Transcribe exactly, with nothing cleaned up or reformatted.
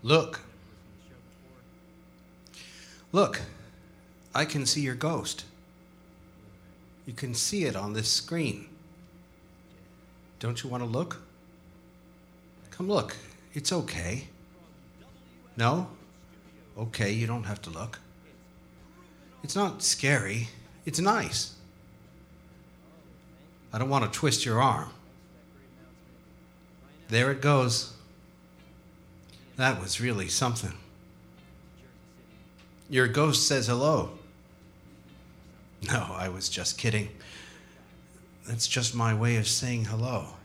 Look. Look, I can see your ghost. You can see it on this screen. Don't you want to look? Come look. It's okay. No? Okay, you don't have to look. It's not scary. It's nice. I don't want to twist your arm. There it goes. That was really something. Your ghost says hello. No, I was just kidding. That's just my way of saying hello.